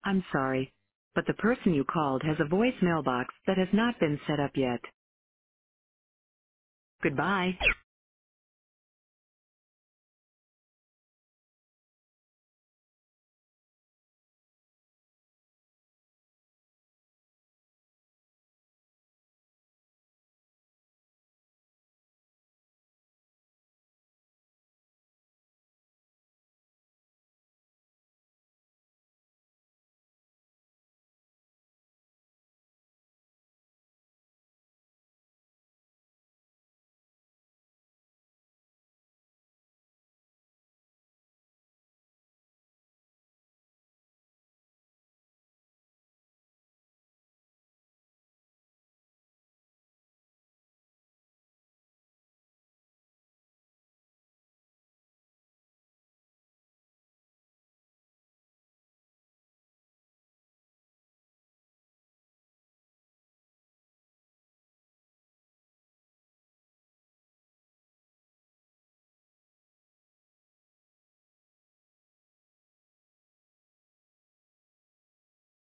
I'm sorry, but the person you called has a voice mailbox that has not been set up yet. Goodbye.